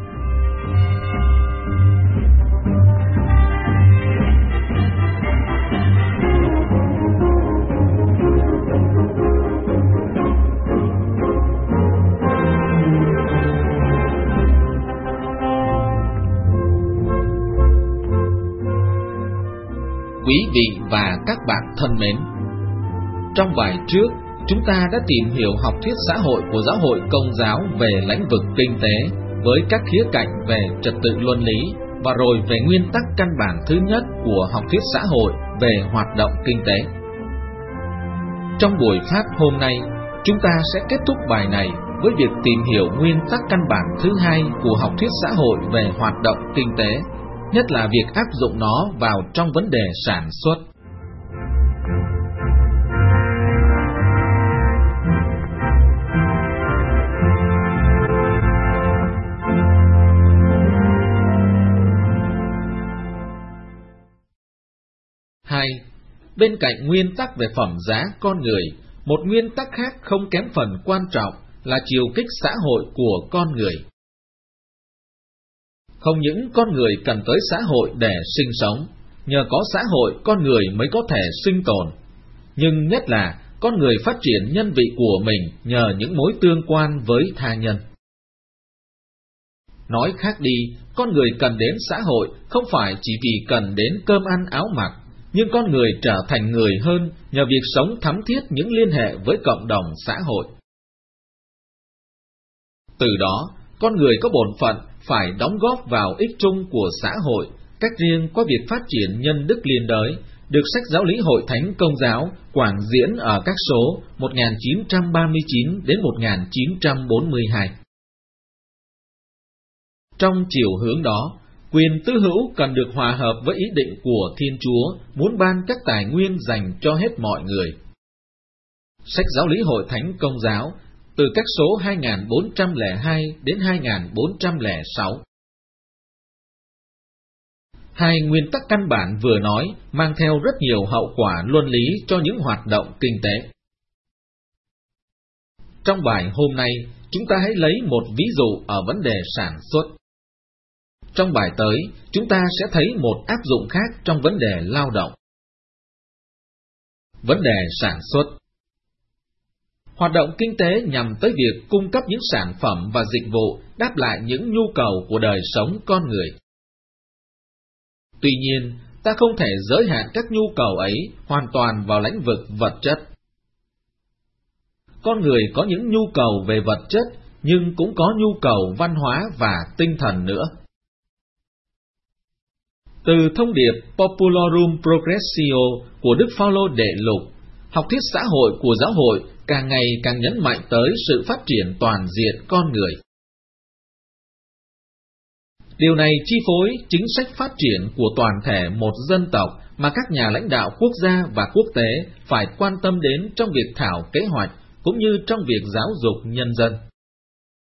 Quý vị và các bạn thân mến, trong bài trước, chúng ta đã tìm hiểu học thuyết xã hội của giáo hội Công giáo về lĩnh vực kinh tế với các khía cạnh về trật tự luân lý và rồi về nguyên tắc căn bản thứ nhất của học thuyết xã hội về hoạt động kinh tế. Trong buổi phát hôm nay, chúng ta sẽ kết thúc bài này với việc tìm hiểu nguyên tắc căn bản thứ hai của học thuyết xã hội về hoạt động kinh tế, nhất là việc áp dụng nó vào trong vấn đề sản xuất. Hai, bên cạnh nguyên tắc về phẩm giá con người, một nguyên tắc khác không kém phần quan trọng là chiều kích xã hội của con người. Không những con người cần tới xã hội để sinh sống, nhờ có xã hội con người mới có thể sinh tồn, nhưng nhất là con người phát triển nhân vị của mình nhờ những mối tương quan với tha nhân. Nói khác đi, con người cần đến xã hội không phải chỉ vì cần đến cơm ăn áo mặc, nhưng con người trở thành người hơn nhờ việc sống thắm thiết những liên hệ với cộng đồng xã hội. Từ đó, con người có bổn phận phải đóng góp vào ích chung của xã hội, cách riêng qua việc phát triển nhân đức liên đới, được Sách Giáo lý Hội Thánh Công giáo quảng diễn ở các số 1939 đến 1942. Trong chiều hướng đó, quyền tư hữu cần được hòa hợp với ý định của Thiên Chúa muốn ban các tài nguyên dành cho hết mọi người. Sách Giáo lý Hội Thánh Công giáo từ các số 2402 đến 2406. Hai nguyên tắc căn bản vừa nói mang theo rất nhiều hậu quả luân lý cho những hoạt động kinh tế. Trong bài hôm nay, chúng ta hãy lấy một ví dụ ở vấn đề sản xuất. Trong bài tới, chúng ta sẽ thấy một áp dụng khác trong vấn đề lao động. Vấn đề sản xuất. Hoạt động kinh tế nhằm tới việc cung cấp những sản phẩm và dịch vụ đáp lại những nhu cầu của đời sống con người. Tuy nhiên, ta không thể giới hạn các nhu cầu ấy hoàn toàn vào lĩnh vực vật chất. Con người có những nhu cầu về vật chất, nhưng cũng có nhu cầu văn hóa và tinh thần nữa. Từ thông điệp Populorum Progressio của Đức Phaolô Đệ Lục, học thuyết xã hội của giáo hội càng ngày càng nhấn mạnh tới sự phát triển toàn diện con người. Điều này chi phối chính sách phát triển của toàn thể một dân tộc mà các nhà lãnh đạo quốc gia và quốc tế phải quan tâm đến trong việc thảo kế hoạch cũng như trong việc giáo dục nhân dân.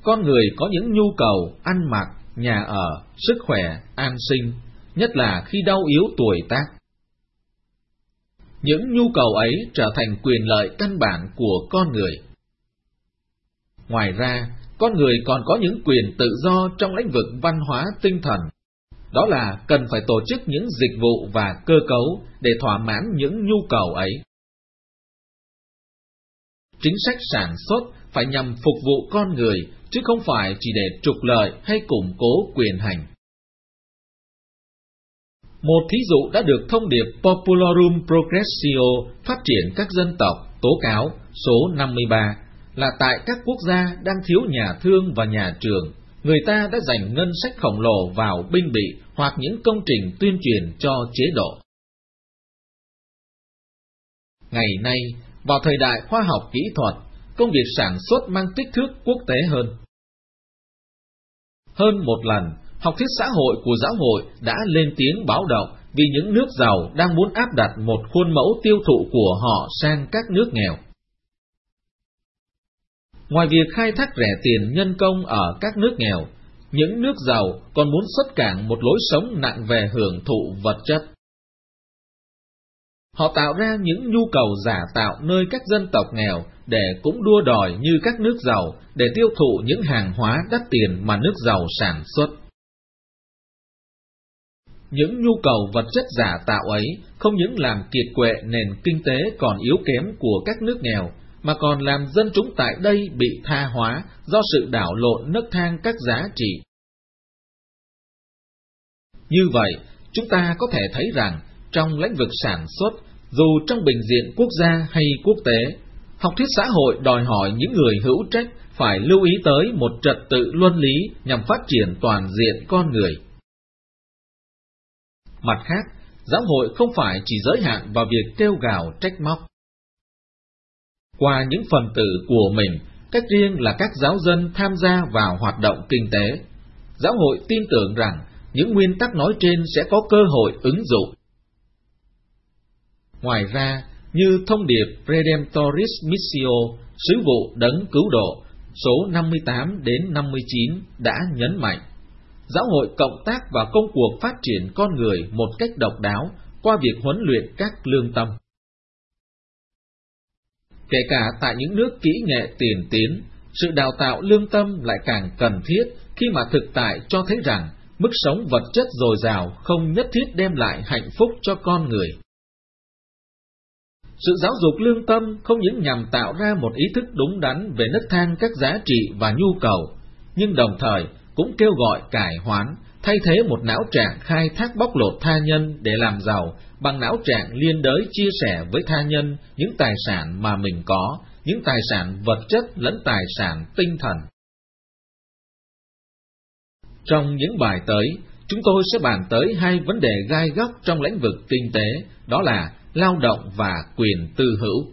con người có những nhu cầu ăn mặc, nhà ở, sức khỏe, an sinh, nhất là khi đau yếu tuổi tác. Những nhu cầu ấy trở thành quyền lợi căn bản của con người. Ngoài ra, con người còn có những quyền tự do trong lĩnh vực văn hóa tinh thần. Đó là cần phải tổ chức những dịch vụ và cơ cấu để thỏa mãn những nhu cầu ấy. Chính sách sản xuất phải nhằm phục vụ con người, chứ không phải chỉ để trục lợi hay củng cố quyền hành. Một thí dụ đã được thông điệp Popularum Progressio phát triển các dân tộc tố cáo số 53 là tại các quốc gia đang thiếu nhà thương và nhà trường, người ta đã dành ngân sách khổng lồ vào binh bị hoặc những công trình tuyên truyền cho chế độ. Ngày nay, vào thời đại khoa học kỹ thuật, công việc sản xuất mang kích thước quốc tế hơn. Hơn một lần, học thuyết xã hội của giáo hội đã lên tiếng báo động vì những nước giàu đang muốn áp đặt một khuôn mẫu tiêu thụ của họ sang các nước nghèo. Ngoài việc khai thác rẻ tiền nhân công ở các nước nghèo, những nước giàu còn muốn xuất cảng một lối sống nặng về hưởng thụ vật chất. Họ tạo ra những nhu cầu giả tạo nơi các dân tộc nghèo để cũng đua đòi như các nước giàu để tiêu thụ những hàng hóa đắt tiền mà nước giàu sản xuất. Những nhu cầu vật chất giả tạo ấy không những làm kiệt quệ nền kinh tế còn yếu kém của các nước nghèo, mà còn làm dân chúng tại đây bị tha hóa do sự đảo lộn nấc thang các giá trị. Như vậy, chúng ta có thể thấy rằng, trong lĩnh vực sản xuất, dù trong bình diện quốc gia hay quốc tế, học thuyết xã hội đòi hỏi những người hữu trách phải lưu ý tới một trật tự luân lý nhằm phát triển toàn diện con người. Mặt khác, giáo hội không phải chỉ giới hạn vào việc kêu gào trách móc. Qua những phần tử của mình, cách riêng là các giáo dân tham gia vào hoạt động kinh tế, giáo hội tin tưởng rằng những nguyên tắc nói trên sẽ có cơ hội ứng dụng. Ngoài ra, như thông điệp Redemptoris Missio, sứ vụ đấng cứu độ, số 58 đến 59 đã nhấn mạnh, giáo hội cộng tác vào công cuộc phát triển con người một cách độc đáo qua việc huấn luyện các lương tâm. Kể cả tại những nước kỹ nghệ tiền tiến, sự đào tạo lương tâm lại càng cần thiết khi mà thực tại cho thấy rằng mức sống vật chất dồi dào không nhất thiết đem lại hạnh phúc cho con người. Sự giáo dục lương tâm không những nhằm tạo ra một ý thức đúng đắn về nấc thang các giá trị và nhu cầu, nhưng đồng thời cũng kêu gọi cải hoán, thay thế một não trạng khai thác bóc lột tha nhân để làm giàu bằng não trạng liên đới chia sẻ với tha nhân những tài sản mà mình có, những tài sản vật chất lẫn tài sản tinh thần. Trong những bài tới, chúng tôi sẽ bàn tới hai vấn đề gai góc trong lĩnh vực kinh tế, đó là lao động và quyền tư hữu.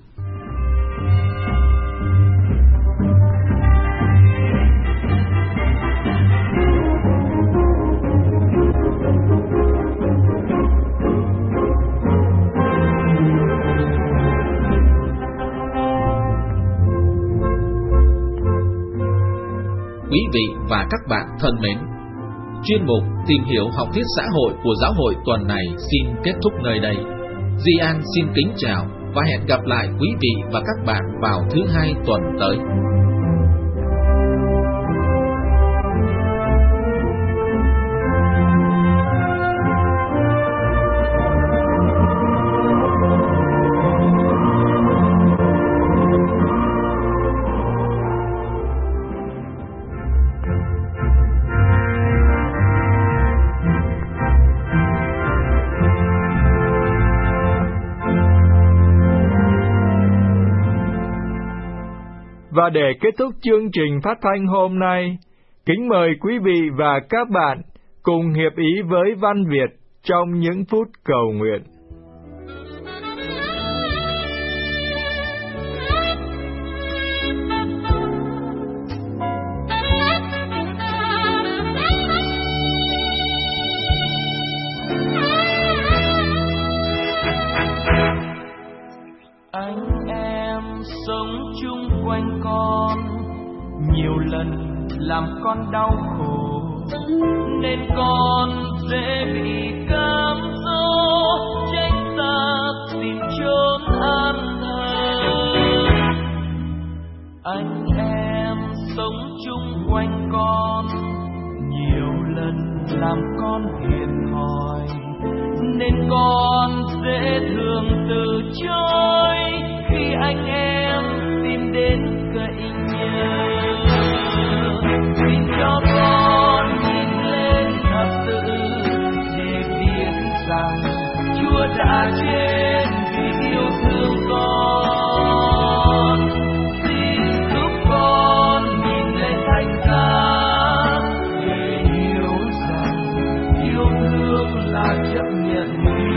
Quý vị và các bạn thân mến, chuyên mục Tìm hiểu học thuyết xã hội của giáo hội tuần này xin kết thúc nơi đây. Duy An xin kính chào và hẹn gặp lại quý vị và các bạn vào thứ Hai tuần tới. Và để kết thúc chương trình phát thanh hôm nay, kính mời quý vị và các bạn cùng hiệp ý với Văn Việt trong những phút cầu nguyện. Anh em sống chung quanh con, nhiều lần làm con đau khổ, nên con dễ bị cám dỗ, tránh xa tìm chốn an thân. Anh em sống chung quanh con, nhiều lần làm con thiệt thòi, nên con dễ thường từ chối khi anh em tìm đến cậy nhờ. Xin cho con nhìn lên thật sự để biết rằng Chúa đã chết vì yêu thương con. Xin giúp con nhìn lên thánh giá để hiểu rằng yêu thương là chấp nhận.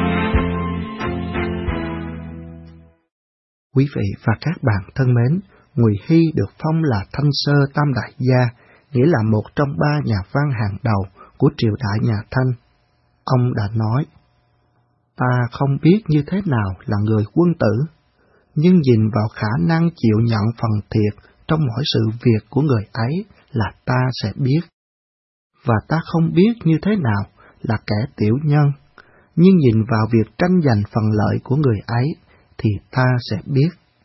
Quý vị và các bạn thân mến, Ngụy Hy được phong là Thanh Sơ Tam Đại Gia, nghĩa là một trong 3 nhà văn hàng đầu của triều đại nhà Thanh. Ông đã nói, ta không biết như thế nào là người quân tử, nhưng nhìn vào khả năng chịu nhận phần thiệt trong mỗi sự việc của người ấy là ta sẽ biết. Và ta không biết như thế nào là kẻ tiểu nhân, nhưng nhìn vào việc tranh giành phần lợi của người ấy thì ta sẽ biết.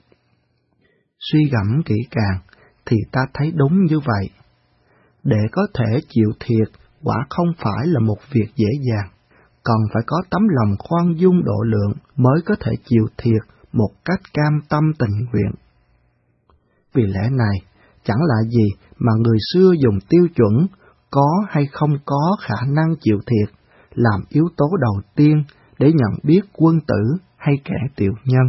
Suy gẫm kỹ càng thì ta thấy đúng như vậy. Để có thể chịu thiệt quả không phải là một việc dễ dàng, cần phải có tấm lòng khoan dung độ lượng mới có thể chịu thiệt một cách cam tâm tình nguyện. Vì lẽ này, chẳng là gì mà người xưa dùng tiêu chuẩn có hay không có khả năng chịu thiệt làm yếu tố đầu tiên để nhận biết quân tử hay kẻ tiểu nhân.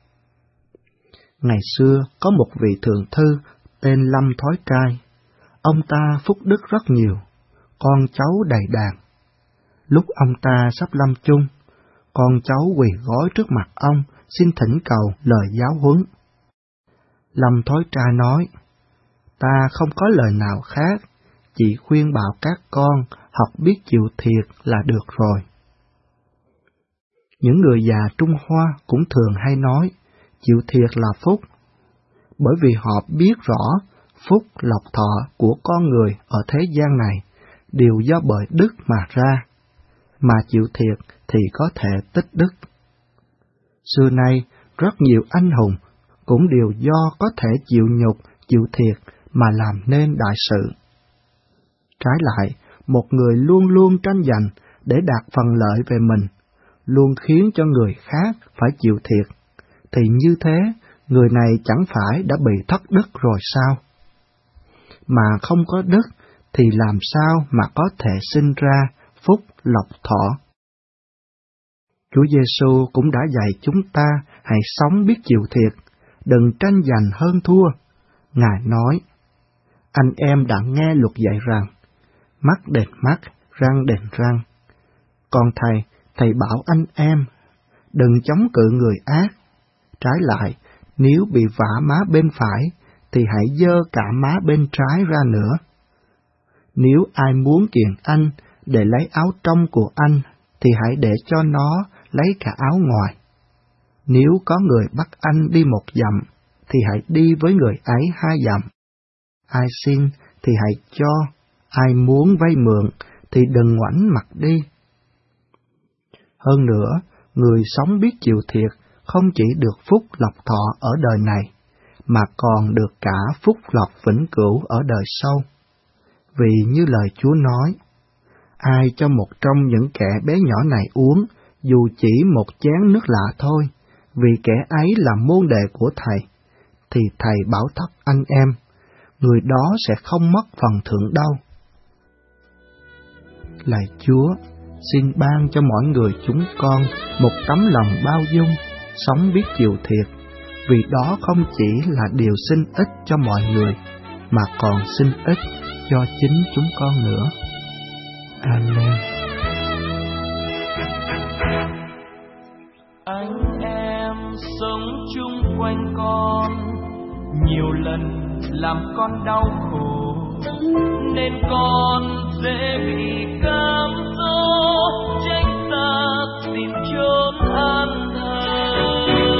Ngày xưa có một vị thượng thư tên Lâm Thói Trai. Ông ta phúc đức rất nhiều, con cháu đầy đàn. Lúc ông ta sắp lâm chung, con cháu quỳ gối trước mặt ông xin thỉnh cầu lời giáo huấn. Lâm Thói Trai nói, ta không có lời nào khác, chỉ khuyên bảo các con học biết chịu thiệt là được rồi. Những người già Trung Hoa cũng thường hay nói, chịu thiệt là phúc, bởi vì họ biết rõ phúc lộc thọ của con người ở thế gian này đều do bởi đức mà ra, mà chịu thiệt thì có thể tích đức. Xưa nay, rất nhiều anh hùng cũng đều do có thể chịu nhục, chịu thiệt mà làm nên đại sự. Trái lại, một người luôn luôn tranh giành để đạt phần lợi về mình, luôn khiến cho người khác phải chịu thiệt, thì như thế, người này chẳng phải đã bị thất đức rồi sao? Mà không có đức thì làm sao mà có thể sinh ra phúc lộc thọ? Chúa Giêsu cũng đã dạy chúng ta hãy sống biết chịu thiệt, đừng tranh giành hơn thua. Ngài nói, anh em đã nghe luật dạy rằng, mắt đền mắt, răng đền răng. Còn thầy bảo anh em, đừng chống cự người ác. Trái lại, nếu bị vả má bên phải, thì hãy giơ cả má bên trái ra nữa. Nếu ai muốn kiện anh để lấy áo trong của anh, thì hãy để cho nó lấy cả áo ngoài. Nếu có người bắt anh đi 1 dặm, thì hãy đi với người ấy 2 dặm. Ai xin thì hãy cho, ai muốn vay mượn thì đừng ngoảnh mặt đi. Hơn nữa, người sống biết chịu thiệt không chỉ được phúc lộc thọ ở đời này, mà còn được cả phúc lộc vĩnh cửu ở đời sau. Vì như lời Chúa nói, ai cho một trong những kẻ bé nhỏ này uống, dù chỉ một chén nước lạ thôi, vì kẻ ấy là môn đệ của Thầy, thì Thầy bảo thật anh em, người đó sẽ không mất phần thưởng đâu. Lạy Chúa, xin ban cho mỗi người chúng con một tấm lòng bao dung, sống biết chịu thiệt, vì đó không chỉ là điều sinh ích cho mọi người, mà còn sinh ích cho chính chúng con nữa. Amen. Anh em sống chung quanh con, nhiều lần làm con đau khổ, nên con dễ bị cám dỗ, tránh xa tìm chốn an thân.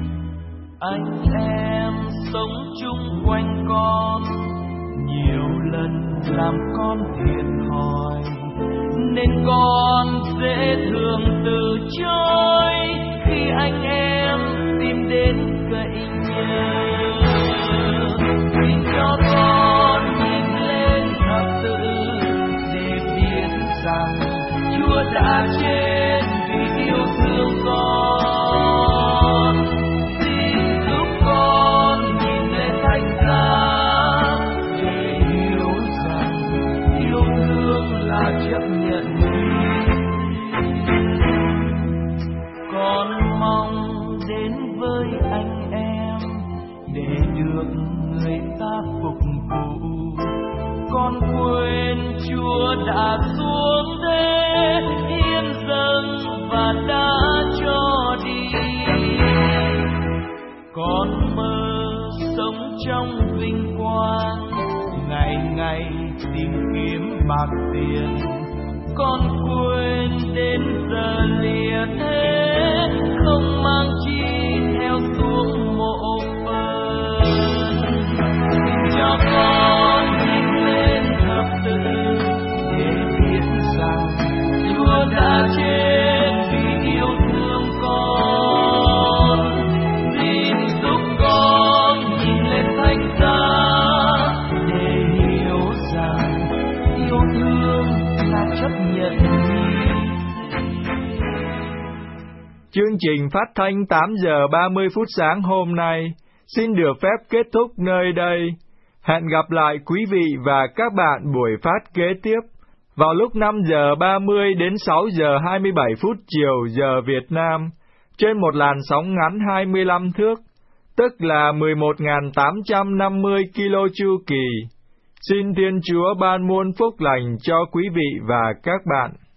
Anh em sống chung quanh con, nhiều lần con dễ thường từ chối khi anh em tìm đến cậy nhờ. Xin cho con nhìn lên thập tự để biết rằng Chúa đã chết vì yêu thương con. Xin giúp con nhìn lên thánh giá để hiểu rằng yêu thương là chấp nhận. Con mong đến với anh em để được người ta phục vụ. Con quên Chúa đã xuống thế hiến dâng và đã cho đi. Con mơ sống trong vinh quang, ngày ngày tìm kiếm bạc tiền. Con quên đến giờ lìa thế, không mang chi theo xuống mộ phần. Cho con nhìn lên thập tự để biết rằng Chúa đã chết vì yêu thương con. Xin giúp con nhìn lên thánh giá để hiểu rằng yêu thương là chấp nhận. Chương trình phát thanh 8 giờ 30 phút sáng hôm nay xin được phép kết thúc nơi đây. Hẹn gặp lại quý vị và các bạn buổi phát kế tiếp vào lúc 5 giờ 30 đến 6 giờ 27 phút chiều giờ Việt Nam trên một làn sóng ngắn 25 thước, tức là 11.850 kilo chu kỳ. Xin Thiên Chúa ban muôn phúc lành cho quý vị và các bạn.